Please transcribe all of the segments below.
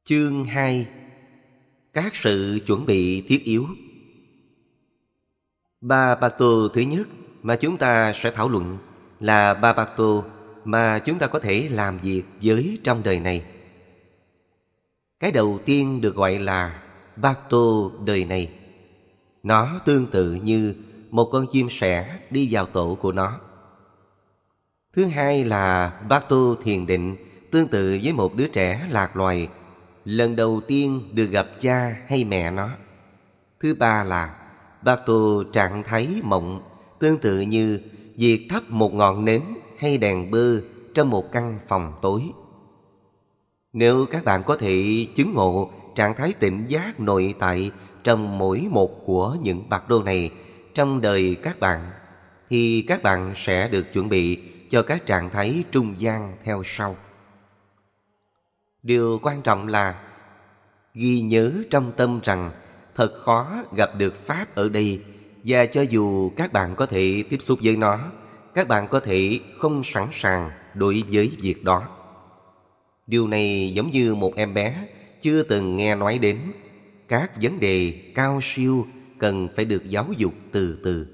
Chương 2. Các sự chuẩn bị thiết yếu. Ba Bato thứ nhất mà chúng ta sẽ thảo luận là ba Bato mà chúng ta có thể làm việc với trong đời này. Cái đầu tiên được gọi là Bato đời này. Nó tương tự như một con chim sẻ đi vào tổ của nó. Thứ hai là Bato thiền định, tương tự với một đứa trẻ lạc loài lần đầu tiên được gặp cha hay mẹ nó. Thứ ba là Bato trạng thái mộng, tương tự như việc thắp một ngọn nến hay đèn bơ trong một căn phòng tối. Nếu các bạn có thể chứng ngộ trạng thái tỉnh giác nội tại trong mỗi một của những Bato này trong đời các bạn, thì các bạn sẽ được chuẩn bị cho các trạng thái trung gian theo sau. Điều quan trọng là ghi nhớ trong tâm rằng thật khó gặp được Pháp ở đây, và cho dù các bạn có thể tiếp xúc với nó, các bạn có thể không sẵn sàng đối với việc đó. Điều này giống như một em bé chưa từng nghe nói đến các vấn đề cao siêu cần phải được giáo dục từ từ.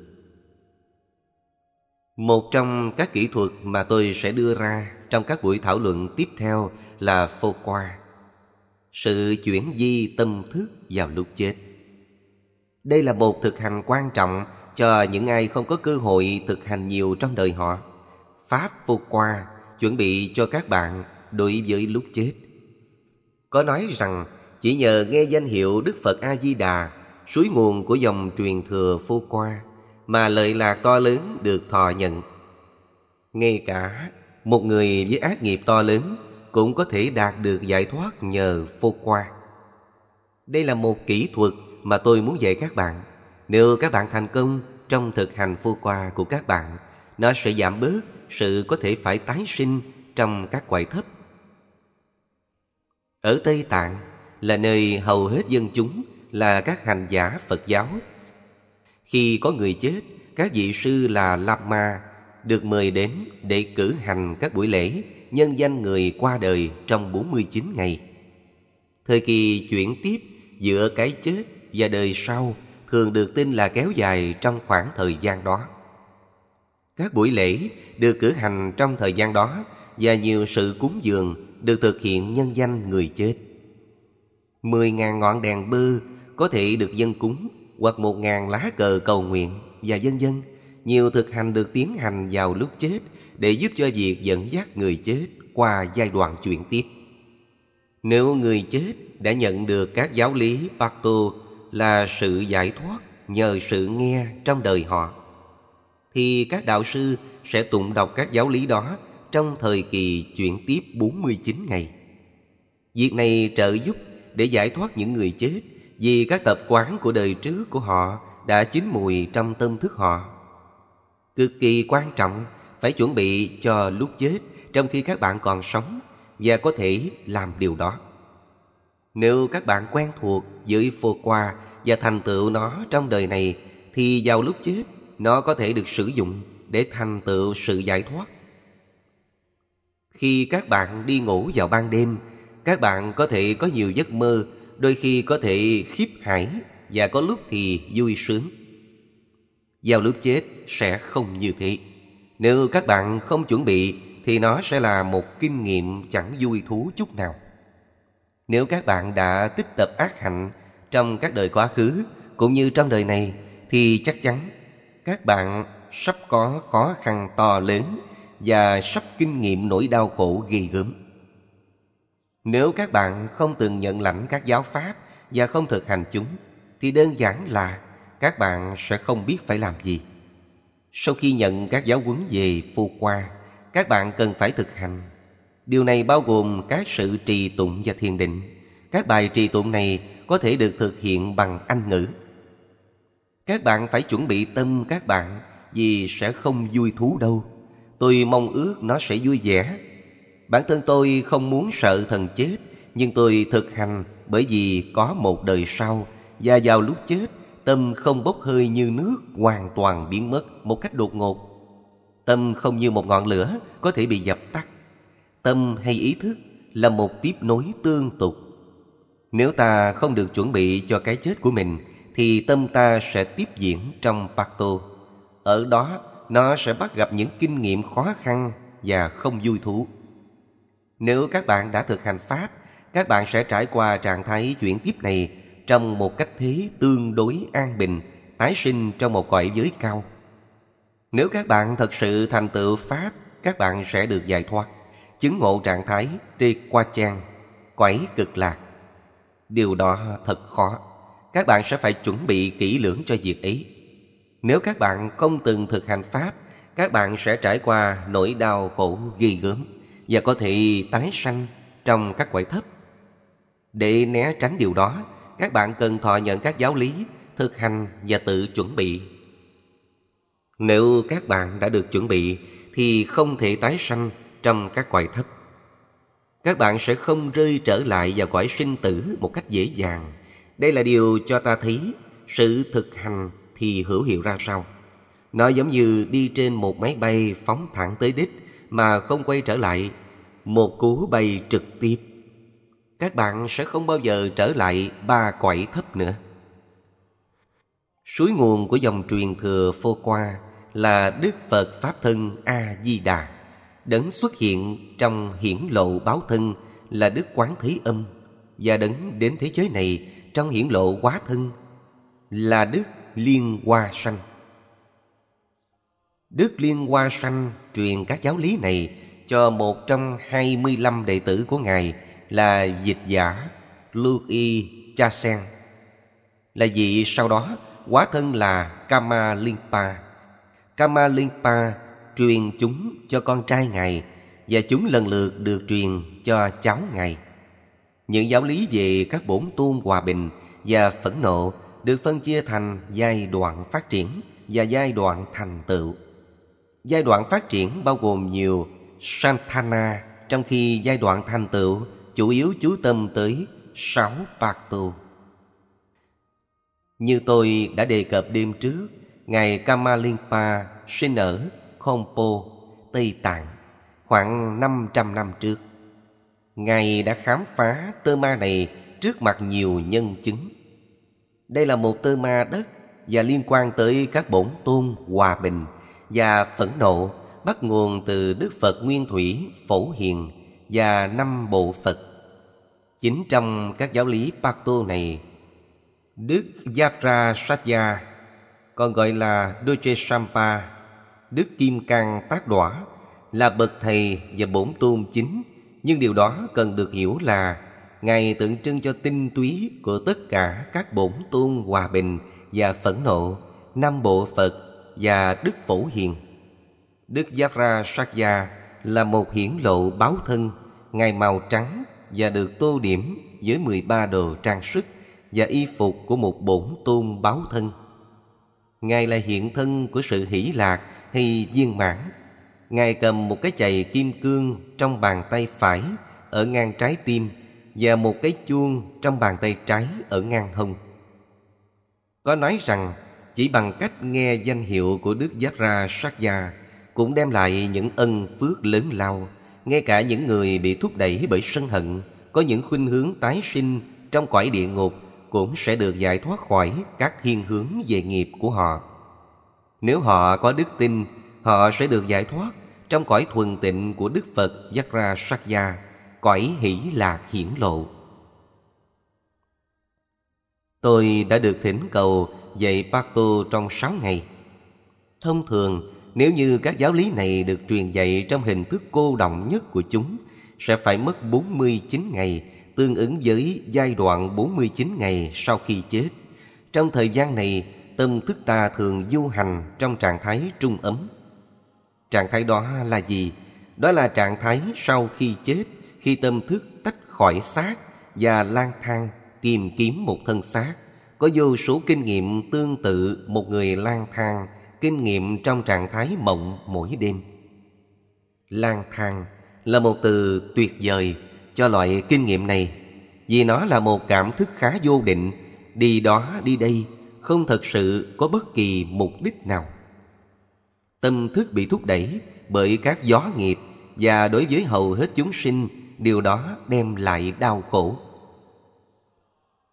Một trong các kỹ thuật mà tôi sẽ đưa ra trong các buổi thảo luận tiếp theo là phô qua, sự chuyển di tâm thức vào lúc chết. Đây là một thực hành quan trọng cho những ai không có cơ hội thực hành nhiều trong đời họ. Pháp phô qua chuẩn bị cho các bạn đối với lúc chết. Có nói rằng chỉ nhờ nghe danh hiệu Đức Phật A-di-đà, suối nguồn của dòng truyền thừa phô qua, mà lợi lạc to lớn được thọ nhận. Ngay cả một người với ác nghiệp to lớn cũng có thể đạt được giải thoát nhờ phô qua. Đây là một kỹ thuật mà tôi muốn dạy các bạn. Nếu các bạn thành công trong thực hành phô qua của các bạn, nó sẽ giảm bớt sự có thể phải tái sinh trong các cõi thấp. Ở Tây Tạng là nơi hầu hết dân chúng là các hành giả Phật giáo. Khi có người chết, các vị sư là Lama được mời đến để cử hành các buổi lễ nhân danh người qua đời trong 49 ngày. Thời kỳ chuyển tiếp giữa cái chết và đời sau thường được tin là kéo dài trong khoảng thời gian đó. Các buổi lễ được cử hành trong thời gian đó và nhiều sự cúng dường được thực hiện nhân danh người chết. 10.000 ngọn đèn bơ có thể được dâng cúng, hoặc 1.000 lá cờ cầu nguyện, và vân vân. Nhiều thực hành được tiến hành vào lúc chết để giúp cho việc dẫn dắt người chết qua giai đoạn chuyển tiếp. Nếu người chết đã nhận được các giáo lý Bato là sự giải thoát nhờ sự nghe trong đời họ, thì các đạo sư sẽ tụng đọc các giáo lý đó trong thời kỳ chuyển tiếp 49 ngày. Việc này trợ giúp để giải thoát những người chết vì các tập quán của đời trước của họ đã chín mùi trong tâm thức họ. Cực kỳ quan trọng phải chuẩn bị cho lúc chết trong khi các bạn còn sống và có thể làm điều đó. Nếu các bạn quen thuộc với phô qua và thành tựu nó trong đời này, thì vào lúc chết nó có thể được sử dụng để thành tựu sự giải thoát. Khi các bạn đi ngủ vào ban đêm, các bạn có thể có nhiều giấc mơ, đôi khi có thể khiếp hãi và có lúc thì vui sướng. Vào lúc chết sẽ không như thế. Nếu các bạn không chuẩn bị thì nó sẽ là một kinh nghiệm chẳng vui thú chút nào. Nếu các bạn đã tích tập ác hạnh trong các đời quá khứ cũng như trong đời này, thì chắc chắn các bạn sắp có khó khăn to lớn và sắp kinh nghiệm nỗi đau khổ ghê gớm. Nếu các bạn không từng nhận lãnh các giáo pháp và không thực hành chúng, thì đơn giản là các bạn sẽ không biết phải làm gì. Sau khi nhận các giáo huấn về phô qua, các bạn cần phải thực hành. Điều này bao gồm các sự trì tụng và thiền định. Các bài trì tụng này có thể được thực hiện bằng Anh ngữ. Các bạn phải chuẩn bị tâm các bạn, vì sẽ không vui thú đâu. Tôi mong ước nó sẽ vui vẻ. Bản thân tôi không muốn sợ thần chết, nhưng tôi thực hành bởi vì có một đời sau, và vào lúc chết, tâm không bốc hơi như nước hoàn toàn biến mất một cách đột ngột. Tâm không như một ngọn lửa có thể bị dập tắt. Tâm hay ý thức là một tiếp nối tương tục. Nếu ta không được chuẩn bị cho cái chết của mình, thì tâm ta sẽ tiếp diễn trong Pakto. Ở đó, nó sẽ bắt gặp những kinh nghiệm khó khăn và không vui thú. Nếu các bạn đã thực hành Pháp, các bạn sẽ trải qua trạng thái chuyển tiếp này trong một cách thế tương đối an bình, tái sinh trong một cõi giới cao. Nếu các bạn thật sự thành tựu Pháp, các bạn sẽ được giải thoát, chứng ngộ trạng thái Tê Qua Chan, cõi cực lạc. Điều đó thật khó. Các bạn sẽ phải chuẩn bị kỹ lưỡng cho việc ấy. Nếu các bạn không từng thực hành Pháp, các bạn sẽ trải qua nỗi đau khổ ghê gớm và có thể tái sanh trong các cõi thấp. Để né tránh điều đó, các bạn cần thọ nhận các giáo lý, thực hành và tự chuẩn bị. Nếu các bạn đã được chuẩn bị thì không thể tái sanh trong các cõi thấp. Các bạn sẽ không rơi trở lại vào cõi sinh tử một cách dễ dàng. Đây là điều cho ta thấy sự thực hành thì hữu hiệu ra sao. Nó giống như đi trên một máy bay phóng thẳng tới đích mà không quay trở lại, một cú bay trực tiếp. Các bạn sẽ không bao giờ trở lại 3 cõi thấp nữa. Suối nguồn của dòng truyền thừa Phổ Qua là Đức Phật Pháp Thân A-di-đà. Đấng xuất hiện trong hiển lộ báo thân là Đức Quán Thế Âm, và đấng đến thế giới này trong hiển lộ hóa thân là Đức Liên Hoa Sanh. Đức Liên Hoa Sanh truyền các giáo lý này cho một trong 25 đệ tử của Ngài là dịch giả Louis Chasen, là vị sau đó hóa thân là Kamalinpa. Kamalinpa truyền chúng cho con trai Ngài, và chúng lần lượt được truyền cho cháu Ngài. Những giáo lý về các bổn tôn hòa bình và phẫn nộ được phân chia thành giai đoạn phát triển và giai đoạn thành tựu. Giai đoạn phát triển bao gồm nhiều Santana, trong khi giai đoạn thành tựu chủ yếu chú tâm tới 6 Pakto. Như tôi đã đề cập đêm trước, Ngài Kamalinpa sinh ở Khompo, Tây Tạng, khoảng 500 năm trước. Ngài đã khám phá tơ ma này trước mặt nhiều nhân chứng. Đây là một tơ ma đất và liên quan tới các bổn tôn hòa bình và phẫn nộ, bắt nguồn từ Đức Phật Nguyên Thủy Phổ Hiền và 5 bộ Phật. Chính trong các giáo lý Pakto này, Đức Vajrasatya, còn gọi là Dojesampa, Đức Kim Cang Tác Đỏa, là bậc thầy và bổn tôn chính. Nhưng điều đó cần được hiểu là Ngài tượng trưng cho tinh túy của tất cả các bổn tôn hòa bình và phẫn nộ, 5 bộ Phật và Đức Phổ Hiền. Đức Vajrasatya là một hiển lộ báo thân. Ngài màu trắng và được tô điểm với 13 đồ trang sức và y phục của một bổn tôn báo thân. Ngài là hiện thân của sự hỷ lạc hay viên mãn. Ngài cầm một cái chày kim cương trong bàn tay phải ở ngang trái tim và một cái chuông trong bàn tay trái ở ngang hông. Có nói rằng chỉ bằng cách nghe danh hiệu của Đức Vajrasatya cũng đem lại những ân phước lớn lao. Ngay cả những người bị thúc đẩy bởi sân hận, có những khuynh hướng tái sinh trong cõi địa ngục, cũng sẽ được giải thoát khỏi các thiên hướng về nghiệp của họ. Nếu họ có đức tin, họ sẽ được giải thoát trong cõi thuần tịnh của Đức Phật Vajrasatya, cõi hỷ lạc hiển lộ. Tôi đã được thỉnh cầu dạy Pakto trong 6 ngày. Thông thường, nếu như các giáo lý này được truyền dạy trong hình thức cô đọng nhất của chúng, sẽ phải mất 49 ngày, tương ứng với giai đoạn 49 ngày sau khi chết. Trong thời gian này, tâm thức ta thường du hành trong trạng thái trung ấm. Trạng thái đó là gì? Đó là trạng thái sau khi chết, khi tâm thức tách khỏi xác và lang thang tìm kiếm một thân xác. Có vô số kinh nghiệm tương tự một người lang thang kinh nghiệm trong trạng thái mộng mỗi đêm. Lang thang là một từ tuyệt vời cho loại kinh nghiệm này, vì nó là một cảm thức khá vô định, đi đó đi đây, không thật sự có bất kỳ mục đích nào. Tâm thức bị thúc đẩy bởi các gió nghiệp, và đối với hầu hết chúng sinh, điều đó đem lại đau khổ.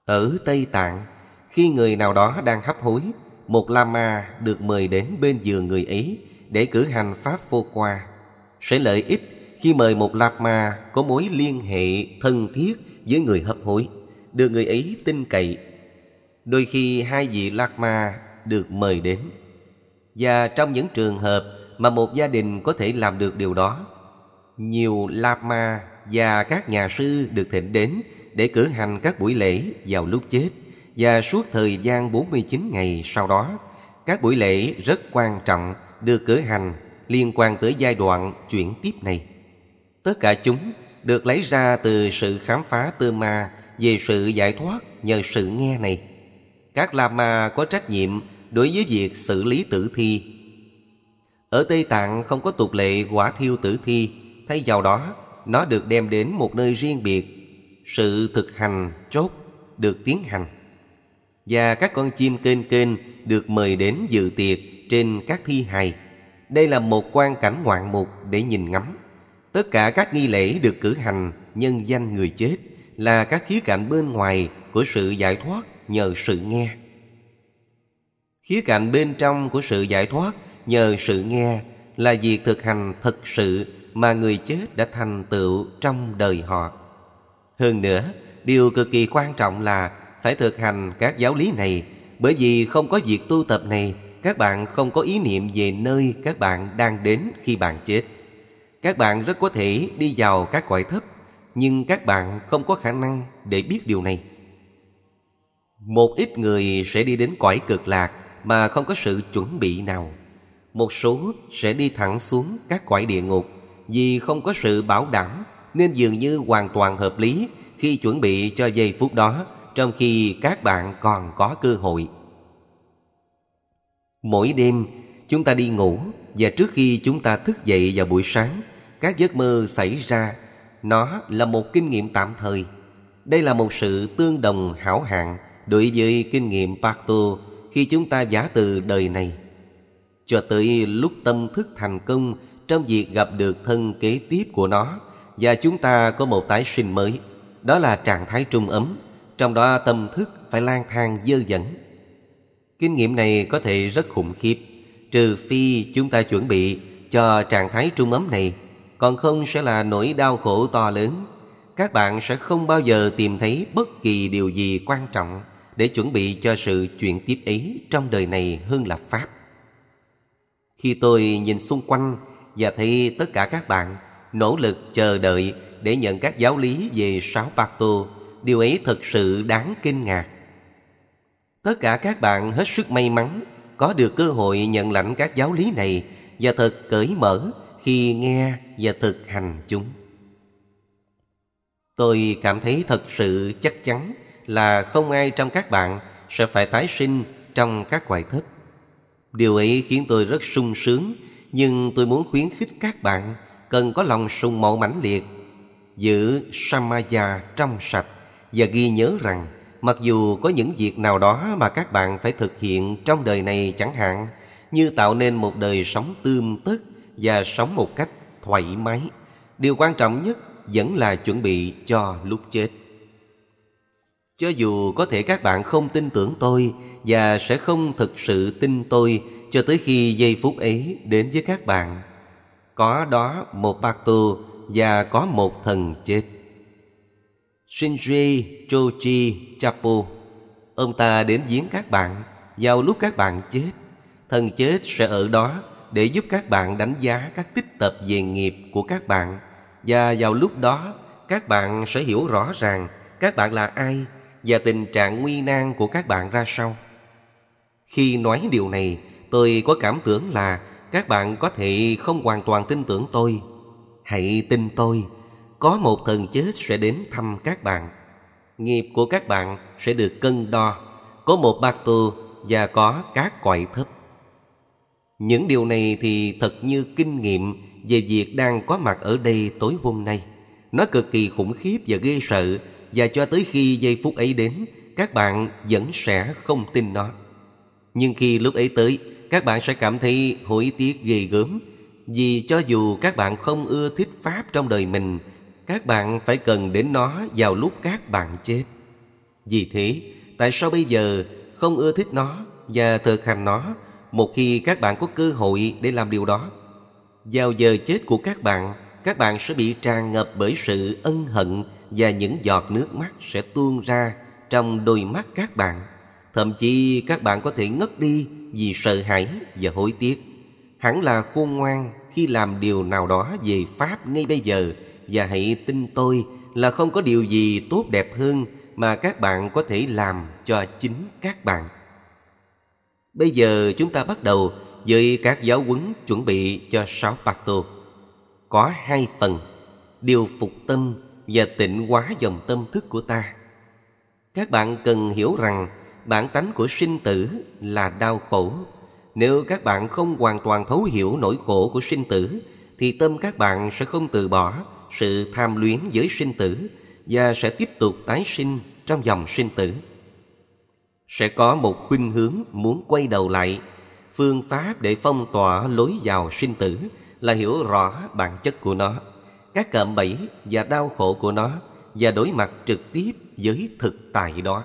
Ở Tây Tạng, khi người nào đó đang hấp hối, một lama được mời đến bên giường người ấy để cử hành pháp phô qua. Sẽ lợi ích khi mời một lama có mối liên hệ thân thiết với người hấp hối, được người ấy tin cậy. Đôi khi hai vị lama được mời đến. Và trong những trường hợp mà một gia đình có thể làm được điều đó, nhiều lama và các nhà sư được thỉnh đến để cử hành các buổi lễ vào lúc chết. Và suốt thời gian 49 ngày sau đó, các buổi lễ rất quan trọng được cử hành liên quan tới giai đoạn chuyển tiếp này. Tất cả chúng được lấy ra từ sự khám phá tư ma về sự giải thoát nhờ sự nghe này. Các lama có trách nhiệm đối với việc xử lý tử thi. Ở Tây Tạng không có tục lệ hỏa thiêu tử thi, thay vào đó nó được đem đến một nơi riêng biệt. Sự thực hành chốt được tiến hành, và các con chim kênh kênh được mời đến dự tiệc trên các thi hài. Đây là một quang cảnh ngoạn mục để nhìn ngắm. Tất cả các nghi lễ được cử hành nhân danh người chết là các khía cạnh bên ngoài của sự giải thoát nhờ sự nghe. Khía cạnh bên trong của sự giải thoát nhờ sự nghe là việc thực hành thực sự mà người chết đã thành tựu trong đời họ. Hơn nữa, điều cực kỳ quan trọng là phải thực hành các giáo lý này, bởi vì không có việc tu tập này, các bạn không có ý niệm về nơi các bạn đang đến khi bạn chết. Các bạn rất có thể đi vào các cõi thấp, nhưng các bạn không có khả năng để biết điều này. Một ít người sẽ đi đến cõi cực lạc mà không có sự chuẩn bị nào. Một số sẽ đi thẳng xuống các cõi địa ngục vì không có sự bảo đảm, nên dường như hoàn toàn hợp lý khi chuẩn bị cho giây phút đó, trong khi các bạn còn có cơ hội. Mỗi đêm chúng ta đi ngủ, và trước khi chúng ta thức dậy vào buổi sáng, các giấc mơ xảy ra. Nó là một kinh nghiệm tạm thời. Đây là một sự tương đồng hảo hạn đối với kinh nghiệm Pakto khi chúng ta giả từ đời này, cho tới lúc tâm thức thành công trong việc gặp được thân kế tiếp của nó, và chúng ta có một tái sinh mới. Đó là trạng thái trung ấm, trong đó tâm thức phải lang thang dơ dẫn. Kinh nghiệm này có thể rất khủng khiếp, trừ phi chúng ta chuẩn bị cho trạng thái trung ấm này, còn không sẽ là nỗi đau khổ to lớn. Các bạn sẽ không bao giờ tìm thấy bất kỳ điều gì quan trọng để chuẩn bị cho sự chuyển tiếp ấy trong đời này hơn là Pháp. Khi tôi nhìn xung quanh và thấy tất cả các bạn nỗ lực chờ đợi để nhận các giáo lý về sáu Pakto, điều ấy thật sự đáng kinh ngạc. Tất cả các bạn hết sức may mắn có được cơ hội nhận lãnh các giáo lý này, và thật cởi mở khi nghe và thực hành chúng. Tôi cảm thấy thật sự chắc chắn là không ai trong các bạn sẽ phải tái sinh trong các cõi thấp. Điều ấy khiến tôi rất sung sướng, nhưng tôi muốn khuyến khích các bạn cần có lòng sùng mộ mãnh liệt, giữ Samaya trong sạch, và ghi nhớ rằng mặc dù có những việc nào đó mà các bạn phải thực hiện trong đời này, chẳng hạn như tạo nên một đời sống tươm tất và sống một cách thoải mái, điều quan trọng nhất vẫn là chuẩn bị cho lúc chết. Cho dù có thể các bạn không tin tưởng tôi và sẽ không thực sự tin tôi cho tới khi giây phút ấy đến với các bạn, có đó một Pakto và có một thần chết. Shinji Choji Chapo, ông ta đến viếng các bạn vào lúc các bạn chết. Thần chết sẽ ở đó để giúp các bạn đánh giá các tích tập về nghiệp của các bạn, và vào lúc đó các bạn sẽ hiểu rõ ràng các bạn là ai và tình trạng nguy nan của các bạn ra sao. Khi nói điều này, tôi có cảm tưởng là các bạn có thể không hoàn toàn tin tưởng tôi. Hãy tin tôi, có một thần chết sẽ đến thăm các bạn. Nghiệp của các bạn sẽ được cân đo, có một Pakto và có các cõi thấp. Những điều này thì thật như kinh nghiệm về việc đang có mặt ở đây tối hôm nay. Nó cực kỳ khủng khiếp và ghê sợ, và cho tới khi giây phút ấy đến, các bạn vẫn sẽ không tin nó. Nhưng khi lúc ấy tới, các bạn sẽ cảm thấy hối tiếc ghê gớm, vì cho dù các bạn không ưa thích Pháp trong đời mình, các bạn phải cần đến nó vào lúc các bạn chết. Vì thế, tại sao bây giờ không ưa thích nó và thực hành nó một khi các bạn có cơ hội để làm điều đó? Vào giờ chết của các bạn sẽ bị tràn ngập bởi sự ân hận và những giọt nước mắt sẽ tuôn ra trong đôi mắt các bạn. Thậm chí các bạn có thể ngất đi vì sợ hãi và hối tiếc. Hẳn là khôn ngoan khi làm điều nào đó về Pháp ngay bây giờ, và hãy tin tôi là không có điều gì tốt đẹp hơn mà các bạn có thể làm cho chính các bạn. Bây giờ chúng ta bắt đầu với các giáo huấn chuẩn bị cho Sáu Pato. Có 2 phần: điều phục tâm và tịnh hóa dòng tâm thức của ta. Các bạn cần hiểu rằng bản tánh của sinh tử là đau khổ. Nếu các bạn không hoàn toàn thấu hiểu nỗi khổ của sinh tử, thì tâm các bạn sẽ không từ bỏ sự tham luyến với sinh tử và sẽ tiếp tục tái sinh trong dòng sinh tử. Sẽ có một khuynh hướng muốn quay đầu lại. Phương pháp để phong tỏa lối vào sinh tử là hiểu rõ bản chất của nó, các cạm bẫy và đau khổ của nó, và đối mặt trực tiếp với thực tại đó.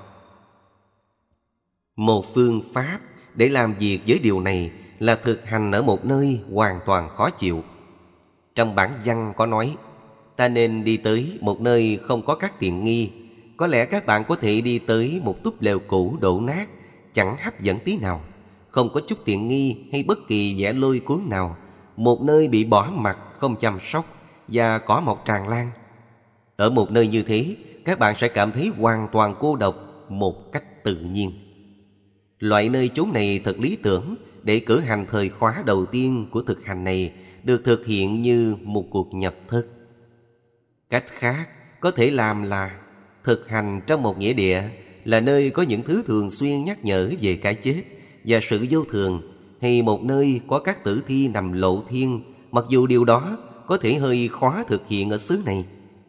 Một phương pháp để làm việc với điều này là thực hành ở một nơi hoàn toàn khó chịu. Trong bản văn có nói, ta nên đi tới một nơi không có các tiện nghi. Có lẽ các bạn có thể đi tới một túp lều cũ đổ nát, chẳng hấp dẫn tí nào, không có chút tiện nghi hay bất kỳ vẻ lôi cuốn nào, một nơi bị bỏ mặc không chăm sóc và cỏ mọc tràn lan. Ở một nơi như thế, các bạn sẽ cảm thấy hoàn toàn cô độc một cách tự nhiên. Loại nơi chốn này thật lý tưởng để cử hành thời khóa đầu tiên của thực hành này được thực hiện như một cuộc nhập thất. Cách khác có thể làm là thực hành trong một nghĩa địa, là nơi có những thứ thường xuyên nhắc nhở về cái chết và sự vô thường, hay một nơi có các tử thi nằm lộ thiên, mặc dù điều đó có thể hơi khó thực hiện ở xứ này.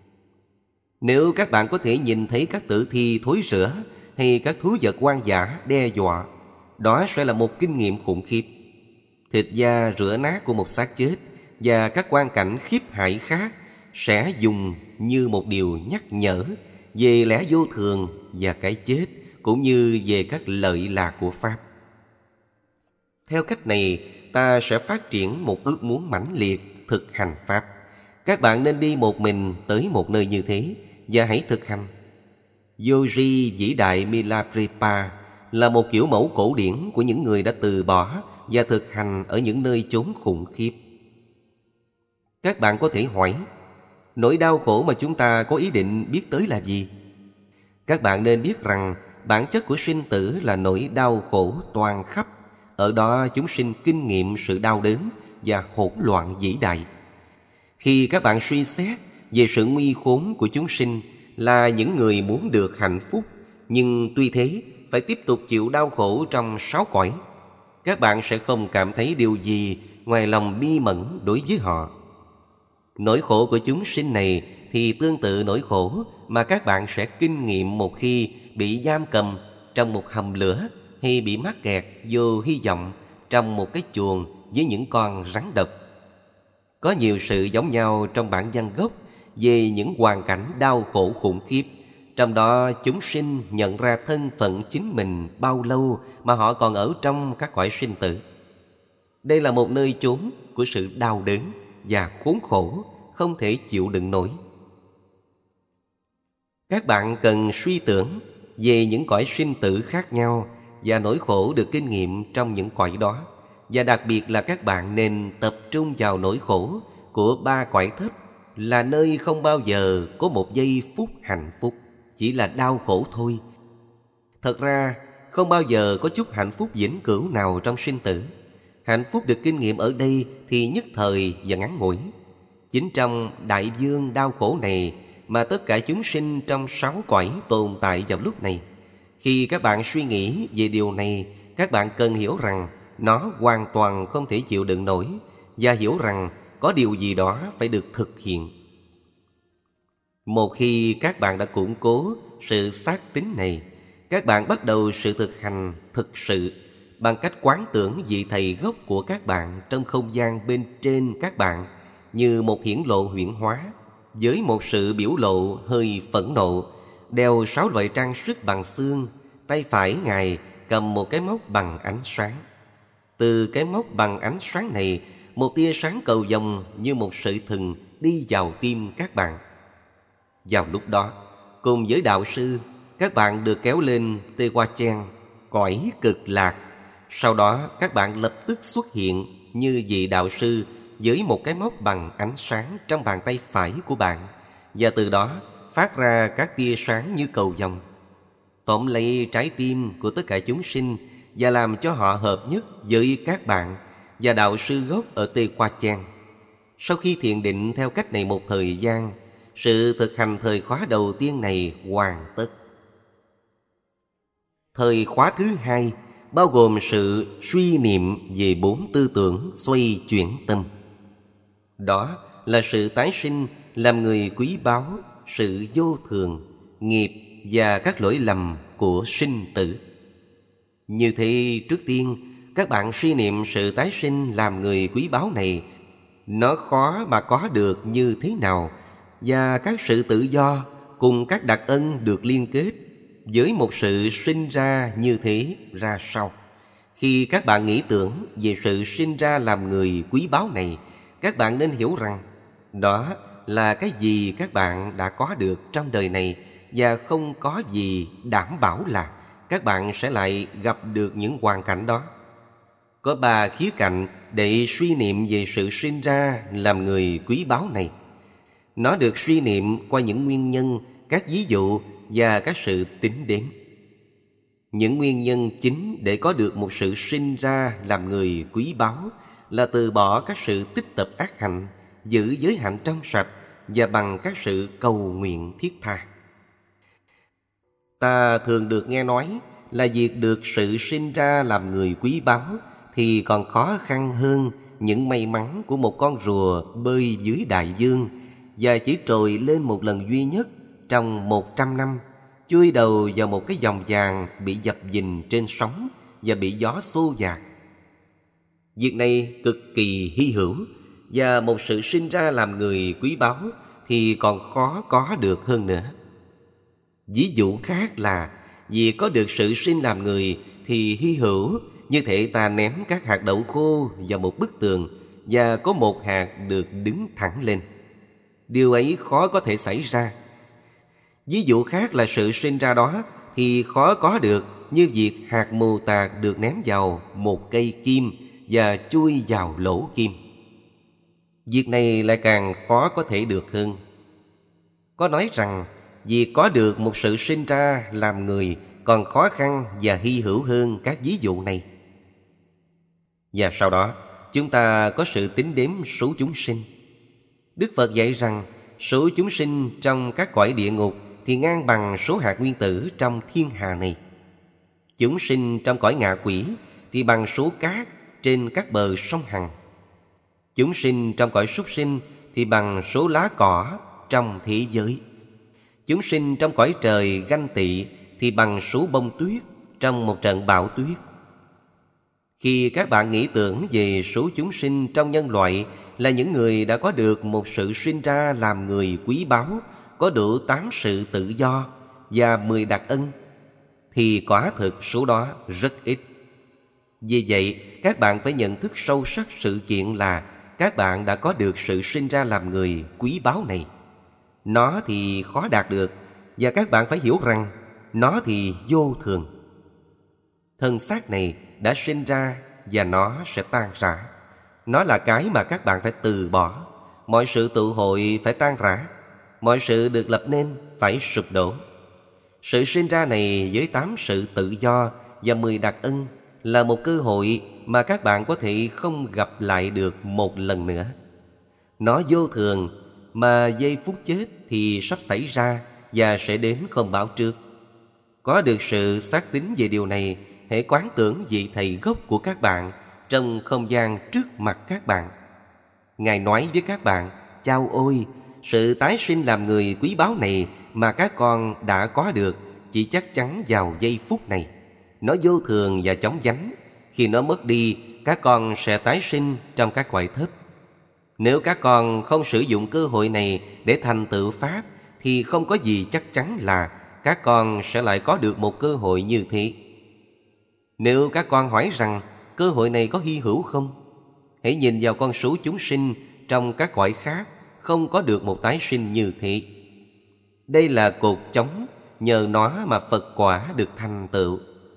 Nếu các bạn có thể nhìn thấy các tử thi thối rữa hay các thú vật hoang dã đe dọa, đó sẽ là một kinh nghiệm khủng khiếp. Thịt da rữa nát của một xác chết và các quang cảnh khiếp hại khác sẽ dùng như một điều nhắc nhở về lẽ vô thường và cái chết, cũng như về các lợi lạc của Pháp. Theo cách này, ta sẽ phát triển một ước muốn mãnh liệt thực hành Pháp. Các bạn nên đi một mình tới một nơi như thế và hãy thực hành. Yogi vĩ đại Milaprepa là một kiểu mẫu cổ điển của những người đã từ bỏ và thực hành ở những nơi chốn khủng khiếp. Các bạn có thể hỏi, nỗi đau khổ mà chúng ta có ý định biết tới là gì? Các bạn nên biết rằng bản chất của sinh tử là nỗi đau khổ toàn khắp. Ở đó chúng sinh kinh nghiệm sự đau đớn và hỗn loạn vĩ đại. Khi các bạn suy xét về sự nguy khốn của chúng sinh là những người muốn được hạnh phúc, nhưng tuy thế phải tiếp tục chịu đau khổ trong 6 cõi, các bạn sẽ không cảm thấy điều gì ngoài lòng bi mẫn đối với họ. Nỗi khổ của chúng sinh này thì tương tự nỗi khổ mà các bạn sẽ kinh nghiệm một khi bị giam cầm trong một hầm lửa, hay bị mắc kẹt vô hy vọng trong một cái chuồng với những con rắn độc. Có nhiều sự giống nhau trong bản văn gốc về những hoàn cảnh đau khổ khủng khiếp. Trong đó chúng sinh nhận ra thân phận chính mình bao lâu mà họ còn ở trong các cõi sinh tử. Đây là một nơi chốn của sự đau đớn và khốn khổ không thể chịu đựng nổi. Các bạn cần suy tưởng về những cõi sinh tử khác nhau và nỗi khổ được kinh nghiệm trong những cõi đó. Và đặc biệt là các bạn nên tập trung vào nỗi khổ của 3 cõi thấp, là nơi không bao giờ có một giây phút hạnh phúc, chỉ là đau khổ thôi. Thật ra không bao giờ có chút hạnh phúc vĩnh cửu nào trong sinh tử. Hạnh phúc được kinh nghiệm ở đây thì nhất thời và ngắn ngủi. Chính trong đại dương đau khổ này mà tất cả chúng sinh trong 6 cõi tồn tại vào lúc này. Khi các bạn suy nghĩ về điều này, các bạn cần hiểu rằng nó hoàn toàn không thể chịu đựng nổi, và hiểu rằng có điều gì đó phải được thực hiện. Một khi các bạn đã củng cố sự xác tín này, các bạn bắt đầu sự thực hành thực sự bằng cách quán tưởng vị thầy gốc của các bạn trong không gian bên trên các bạn như một hiển lộ huyễn hóa, với một sự biểu lộ hơi phẫn nộ đeo 6 loại trang sức bằng xương. Tay phải Ngài cầm một cái móc bằng ánh sáng. Từ cái móc bằng ánh sáng này, một tia sáng cầu vồng như một sợi thừng đi vào tim các bạn. Vào lúc đó, cùng với đạo sư, các bạn được kéo lên Tehuacán, cõi cực lạc. Sau đó các bạn lập tức xuất hiện như vị đạo sư với một cái móc bằng ánh sáng trong bàn tay phải của bạn, và từ đó phát ra các tia sáng như cầu vồng, tóm lấy trái tim của tất cả chúng sinh và làm cho họ hợp nhất với các bạn và đạo sư gốc ở Tehuacán. Sau khi thiền định theo cách này một thời gian, sự thực hành thời khóa đầu tiên này hoàn tất. Thời khóa thứ hai bao gồm sự suy niệm về 4 tư tưởng xoay chuyển tâm. Đó là sự tái sinh làm người quý báu, sự vô thường, nghiệp và các lỗi lầm của sinh tử. Như thế, trước tiên, các bạn suy niệm sự tái sinh làm người quý báu này, nó khó mà có được như thế nào, và các sự tự do cùng các đặc ân được liên kết với một sự sinh ra như thế ra sao. Khi các bạn nghĩ tưởng về sự sinh ra làm người quý báu này, các bạn nên hiểu rằng đó là cái gì các bạn đã có được trong đời này, và không có gì đảm bảo là các bạn sẽ lại gặp được những hoàn cảnh đó. Có 3 khía cạnh để suy niệm về sự sinh ra làm người quý báu này. Nó được suy niệm qua những nguyên nhân, các ví dụ và các sự tính đến. Những nguyên nhân chính để có được một sự sinh ra làm người quý báu là từ bỏ các sự tích tập ác hạnh, giữ giới hạnh trong sạch và bằng các sự cầu nguyện thiết tha. Ta thường được nghe nói là việc được sự sinh ra làm người quý báu thì còn khó khăn hơn những may mắn của một con rùa bơi dưới đại dương và chỉ trồi lên một lần duy nhất trong 100 năm, chui đầu vào một cái vòng vàng bị dập dình trên sóng và bị gió xô dạt. Việc này cực kỳ hy hữu, và một sự sinh ra làm người quý báu thì còn khó có được hơn nữa. Ví dụ khác là vì có được sự sinh làm người thì hy hữu như thể ta ném các hạt đậu khô vào một bức tường và có một hạt được đứng thẳng lên. Điều ấy khó có thể xảy ra. Ví dụ khác là sự sinh ra đó thì khó có được như việc hạt mù tạt được ném vào một cây kim và chui vào lỗ kim. Việc này lại càng khó có thể được hơn. Có nói rằng việc có được một sự sinh ra làm người còn khó khăn và hy hữu hơn các ví dụ này. Và sau đó, chúng ta có sự tính đếm số chúng sinh. Đức Phật dạy rằng số chúng sinh trong các cõi địa ngục thì ngang bằng số hạt nguyên tử trong thiên hà này. Chúng sinh trong cõi ngạ quỷ thì bằng số cát trên các bờ sông Hằng. Chúng sinh trong cõi súc sinh thì bằng số lá cỏ trong thế giới. Chúng sinh trong cõi trời ganh tị thì bằng số bông tuyết trong một trận bão tuyết. Khi các bạn nghĩ tưởng về số chúng sinh trong nhân loại là những người đã có được một sự sinh ra làm người quý báu, có đủ 8 sự tự do và 10 đặc ân, thì quả thực số đó rất ít. Vì vậy, các bạn phải nhận thức sâu sắc sự kiện là các bạn đã có được sự sinh ra làm người quý báu này. Nó thì khó đạt được, và các bạn phải hiểu rằng nó thì vô thường. Thân xác này đã sinh ra và nó sẽ tan rã. Nó là cái mà các bạn phải từ bỏ. Mọi sự tụ hội phải tan rã. Mọi sự được lập nên phải sụp đổ. Sự sinh ra này với 8 sự tự do và 10 đặc ân là một cơ hội mà các bạn có thể không gặp lại được một lần nữa. Nó vô thường, mà giây phút chết thì sắp xảy ra và sẽ đến không báo trước. Có được sự xác tín về điều này, hãy quán tưởng vị thầy gốc của các bạn trong không gian trước mặt các bạn. Ngài nói với các bạn: chao ôi, sự tái sinh làm người quý báu này mà các con đã có được chỉ chắc chắn vào giây phút này. Nó vô thường và chóng vánh. Khi nó mất đi, các con sẽ tái sinh trong các cõi thấp. Nếu các con không sử dụng cơ hội này để thành tựu Pháp, thì không có gì chắc chắn là các con sẽ lại có được một cơ hội như thế. Nếu các con hỏi rằng cơ hội này có hy hữu không, hãy nhìn vào con số chúng sinh trong các cõi khác không có được một tái sinh như thế. Đây là cột chống, nhờ nó mà Phật quả được thành tựu.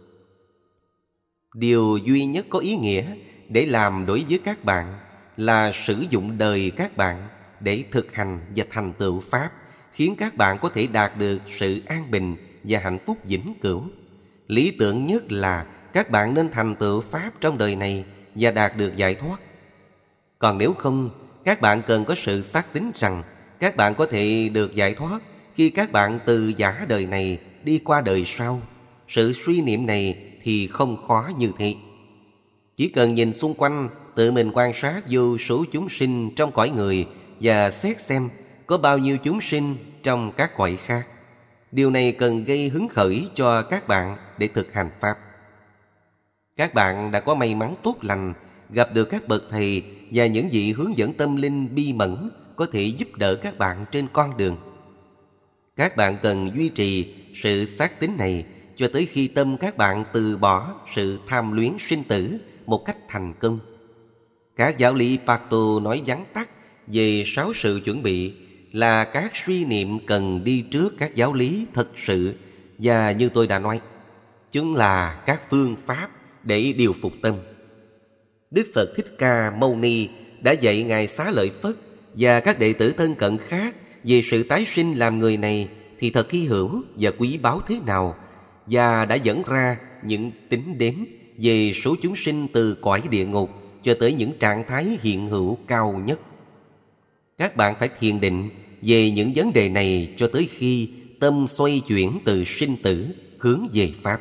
Điều duy nhất có ý nghĩa để làm đối với các bạn là sử dụng đời các bạn để thực hành và thành tựu Pháp, khiến các bạn có thể đạt được sự an bình và hạnh phúc vĩnh cửu. Lý tưởng nhất là các bạn nên thành tựu Pháp trong đời này và đạt được giải thoát. Còn nếu không, các bạn cần có sự xác tín rằng các bạn có thể được giải thoát khi các bạn từ giả đời này đi qua đời sau. Sự suy niệm này thì không khó như thế. Chỉ cần nhìn xung quanh, tự mình quan sát vô số chúng sinh trong cõi người và xét xem có bao nhiêu chúng sinh trong các cõi khác. Điều này cần gây hứng khởi cho các bạn để thực hành Pháp. Các bạn đã có may mắn tốt lành gặp được các bậc thầy và những vị hướng dẫn tâm linh bi mẫn có thể giúp đỡ các bạn trên con đường. Các bạn cần duy trì sự xác tín này cho tới khi tâm các bạn từ bỏ sự tham luyến sinh tử một cách thành công. Các giáo lý Pato nói vắn tắt về 6 sự chuẩn bị là các suy niệm cần đi trước các giáo lý thật sự, và như tôi đã nói, chúng là các phương pháp để điều phục tâm. Đức Phật Thích Ca Mâu Ni đã dạy Ngài Xá Lợi Phất và các đệ tử thân cận khác về sự tái sinh làm người này thì thật hy hữu và quý báu thế nào, và đã dẫn ra những tính đếm về số chúng sinh từ cõi địa ngục cho tới những trạng thái hiện hữu cao nhất. Các bạn phải thiền định về những vấn đề này cho tới khi tâm xoay chuyển từ sinh tử hướng về Pháp.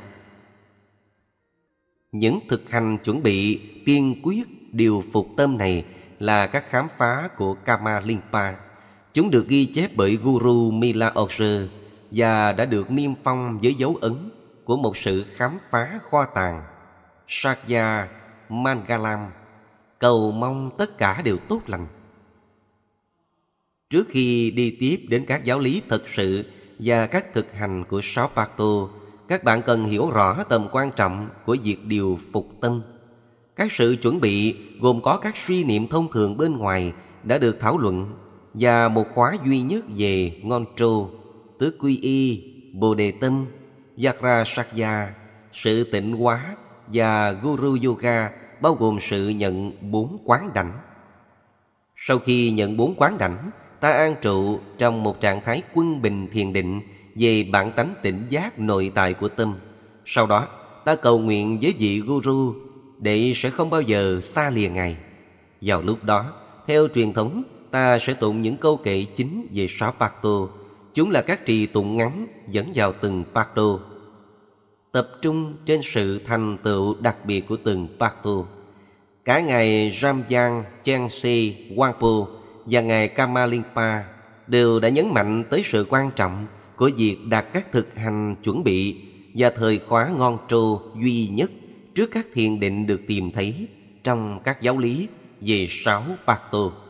Những thực hành chuẩn bị tiên quyết điều phục tâm này là các khám phá của Kamalimpa. Chúng được ghi chép bởi Guru Mila Orser và đã được niêm phong với dấu ấn của một sự khám phá kho tàng. Sakya Mangalam, cầu mong tất cả đều tốt lành. Trước khi đi tiếp đến các giáo lý thật sự và các thực hành của Sáu Pato, các bạn cần hiểu rõ tầm quan trọng của việc điều phục tâm. Các sự chuẩn bị gồm có các suy niệm thông thường bên ngoài đã được thảo luận và một khóa duy nhất về Ngondro, tứ quy y, Bồ Đề Tâm, Vajrasakya, sự tịnh hóa và Guru Yoga bao gồm sự nhận 4 quán đảnh. Sau khi nhận 4 quán đảnh, ta an trụ trong một trạng thái quân bình thiền định về bản tánh tỉnh giác nội tại của tâm. Sau đó, ta cầu nguyện với vị Guru để sẽ không bao giờ xa lìa Ngài. Vào lúc đó, theo truyền thống, ta sẽ tụng những câu kệ chính về 6 Pato. Chúng là các trì tụng ngắn dẫn vào từng Pato, tập trung trên sự thành tựu đặc biệt của từng Pato. Cả Ngài Ramjang Chense Wangpo và Ngài Kamalimpa đều đã nhấn mạnh tới sự quan trọng của việc đặt các thực hành chuẩn bị và thời khóa ngon trô duy nhất trước các thiền định được tìm thấy trong các giáo lý về 6 Pato.